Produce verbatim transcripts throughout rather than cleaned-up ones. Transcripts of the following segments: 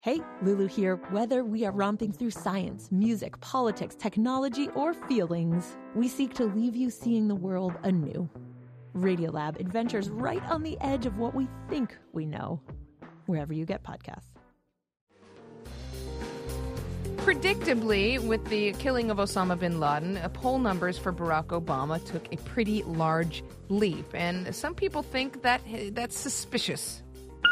Hey, Lulu here. Whether we are romping through science, music, politics, technology, or feelings, we seek to leave you seeing the world anew. Radiolab adventures right on the edge of what we think we know, wherever you get podcasts. Predictably, with the killing of Osama bin Laden, poll numbers for Barack Obama took a pretty large leap, and some people think that that's suspicious.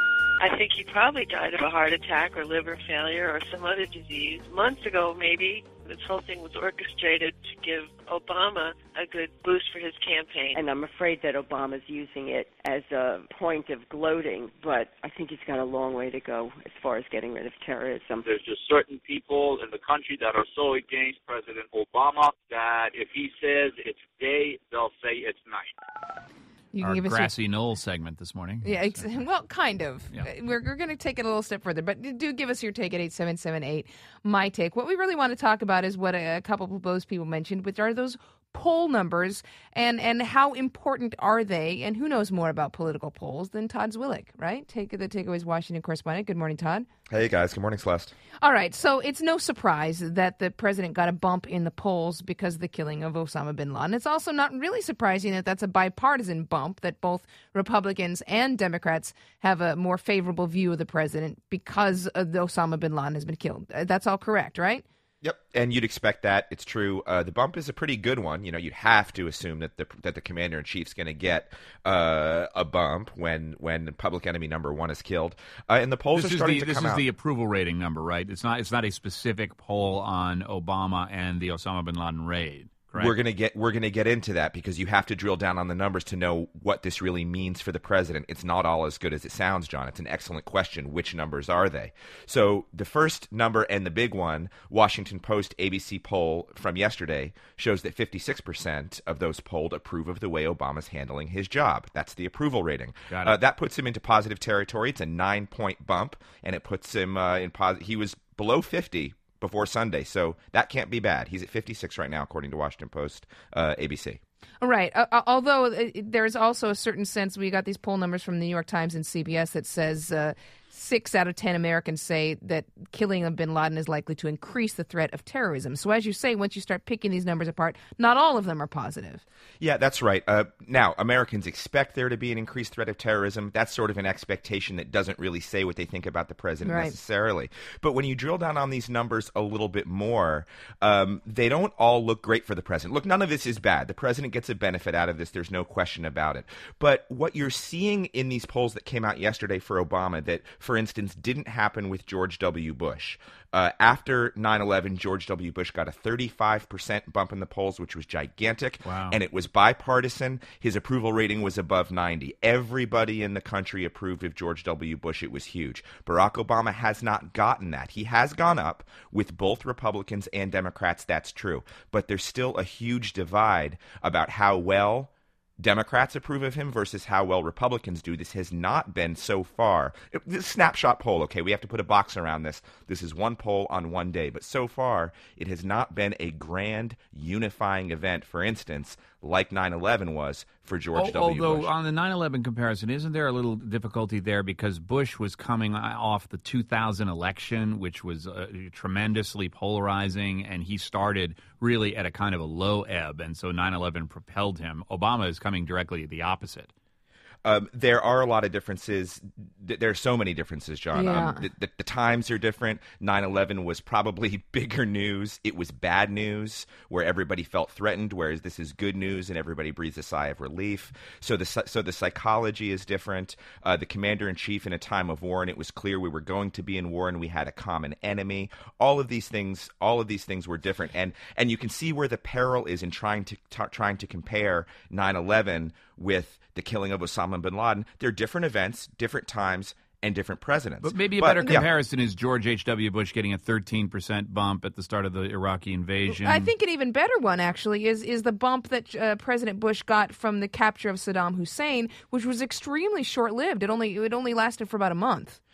I think he probably died of a heart attack or liver failure or some other disease. Months ago, maybe, this whole thing was orchestrated to give Obama a good boost for his campaign. And I'm afraid that Obama's using it as a point of gloating, but I think he's got a long way to go as far as getting rid of terrorism. There's just certain people in the country that are so against President Obama that if he says it's day, they'll say it's night. You Our can give grassy us your... knoll segment this morning. Yeah, ex- well, kind of. Yeah. We're, we're going to take it a little step further, but do give us your take at eight seven seven eight, my take. What we really want to talk about is what a, a couple of those people mentioned, which are those poll numbers, and, and how important are they, and who knows more about political polls than Todd Zwillich, right? Take the Takeaways Washington correspondent. Good morning, Todd. Hey, guys. Good morning, Celeste. All right, so it's no surprise that the president got a bump in the polls because of the killing of Osama bin Laden. It's also not really surprising that that's a bipartisan bump, that both Republicans and Democrats have a more favorable view of the president because of the Osama bin Laden has been killed. That's all correct, right? Yep, and you'd expect that. It's true. Uh, the bump is a pretty good one. You know, you'd have to assume that the that the commander in chief's going to get uh, a bump when when public enemy number one is killed. Uh, and the polls this are is starting the, to this come is out. the approval rating number, right? It's not it's not a specific poll on Obama and the Osama bin Laden raid. Correct? We're gonna get we're gonna get into that because you have to drill down on the numbers to know what this really means for the president. It's not all as good as it sounds, John. It's an excellent question. Which numbers are they? So the first number and the big one, Washington Post A B C poll from yesterday, shows that fifty-six percent of those polled approve of the way Obama's handling his job. That's the approval rating. Got it. Uh, that puts him into positive territory. It's a nine-point bump, and it puts him uh, in positive. He was below fifty before Sunday, so that can't be bad. He's at fifty-six right now, according to Washington Post, uh, A B C. Right. Uh, although uh, there's also a certain sense, we got these poll numbers from the New York Times and C B S that says uh, six out of ten Americans say that killing of bin Laden is likely to increase the threat of terrorism. So as you say, once you start picking these numbers apart, not all of them are positive. Yeah, that's right. Uh, now, Americans expect there to be an increased threat of terrorism. That's sort of an expectation that doesn't really say what they think about the president Right. necessarily. But when you drill down on these numbers a little bit more, um, they don't all look great for the president. Look, none of this is bad. The president gets a benefit out of this. There's no question about it. But what you're seeing in these polls that came out yesterday for Obama that, for instance, didn't happen with George W. Bush. Uh, after nine eleven, George W. Bush got a thirty-five percent bump in the polls, which was gigantic. Wow. And it was bipartisan. His approval rating was above ninety. Everybody in the country approved of George W. Bush. It was huge. Barack Obama has not gotten that. He has gone up with both Republicans and Democrats. That's true. But there's still a huge divide about how well Democrats approve of him versus how well Republicans do. This has not been so far. It, this snapshot poll, okay, we have to put a box around this. This is one poll on one day. But so far, it has not been a grand unifying event, for instance, like nine eleven was for George Al- W. Although Bush. on the nine eleven comparison, isn't there a little difficulty there because Bush was coming off the two thousand election, which was uh, tremendously polarizing, and he started really at a kind of a low ebb, and so nine eleven propelled him. Obama is coming directly the opposite. Um, there are a lot of differences. There are so many differences, John. Yeah. Um, the, the, the times are different. nine eleven was probably bigger news. It was bad news where everybody felt threatened, whereas this is good news and everybody breathes a sigh of relief. So the so the psychology is different. Uh, the commander-in-chief in a time of war, and it was clear we were going to be in war and we had a common enemy. All of these things, all of these things were different, and and you can see where the peril is in trying to t- trying to compare nine eleven with the killing of Osama bin Laden. They're different events, different times, and different presidents. But maybe a But, better yeah. comparison is George H W. Bush getting a thirteen percent bump at the start of the Iraqi invasion. I think an even better one, actually, is is the bump that uh, President Bush got from the capture of Saddam Hussein, which was extremely short-lived. It only it only lasted for about a month.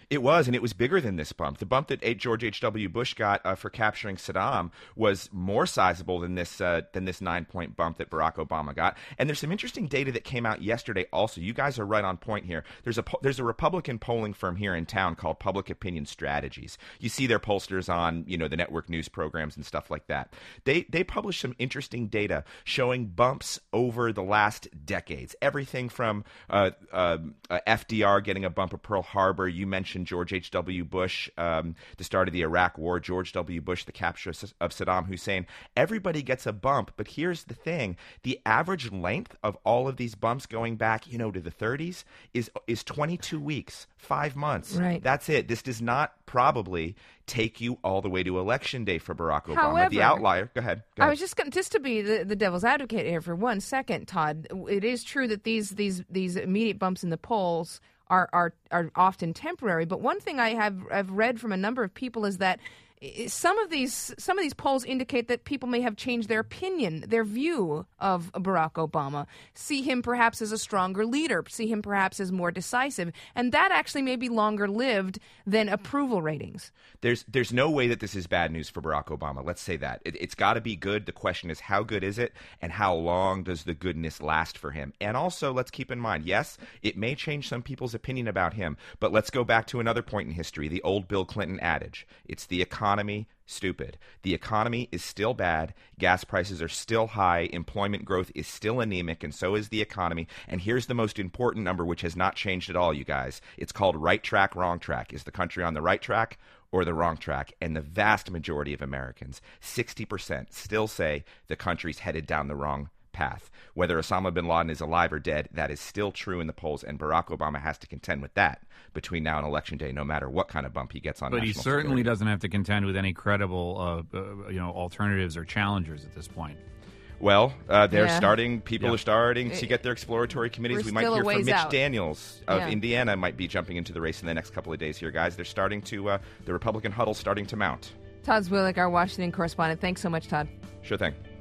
It was, and it was bigger than this bump. The bump that George H W. Bush got uh, for capturing Saddam was more sizable than this uh, than this nine-point bump that Barack Obama got. And there's some interesting data that came out yesterday also. You guys are right on point here. There's a there's a Republican polling firm here in town called Public Opinion Strategies. You see their pollsters on, you know, the network news programs and stuff like that. They they published some interesting data showing bumps over the last decades. Everything from uh, uh, uh, F D R getting a bump at Pearl Harbor. You mentioned George H W. Bush, um, the start of the Iraq War, George W. Bush, the capture of Saddam Hussein. Everybody gets a bump, but here's the thing. The average length of all of these bumps going back, you know, to the thirties is is twenty-two weeks, five months. Right. That's it. This does not probably take you all the way to Election Day for Barack Obama. However, the outlier, go ahead. Go I ahead. was just going just to be the, the devil's advocate here for one second, Todd. It is true that these these these immediate bumps in the polls are are are often temporary. But one thing I have I've read from a number of people is that some of these some of these polls indicate that people may have changed their opinion, their view of Barack Obama, see him perhaps as a stronger leader, see him perhaps as more decisive, and that actually may be longer lived than approval ratings. There's there's no way that this is bad news for Barack Obama. Let's say that. It, it's got to be good. The question is, how good is it, and how long does the goodness last for him? And also, let's keep in mind, yes, it may change some people's opinion about him, but let's go back to another point in history, the old Bill Clinton adage. It's the economy, stupid. The economy is still bad. Gas prices are still high. Employment growth is still anemic, and so is the economy. And here's the most important number, which has not changed at all, you guys. It's called right track, wrong track. Is the country on the right track or the wrong track? And the vast majority of Americans, sixty percent, still say the country's headed down the wrong path. Whether Osama bin Laden is alive or dead, that is still true in the polls, and Barack Obama has to contend with that between now and Election Day, no matter what kind of bump he gets on but national he certainly security. doesn't have to contend with any credible, uh, uh, you know, alternatives or challengers at this point. Well, uh, they're Yeah. starting, people Yeah. are starting to get their exploratory committees. We're We might still a hear from ways Mitch out. Daniels of Yeah. Indiana might be jumping into the race in the next couple of days here, guys. They're starting to, uh, the Republican huddle starting to mount. Todd Zwillich, our Washington correspondent. Thanks so much, Todd. Sure thing.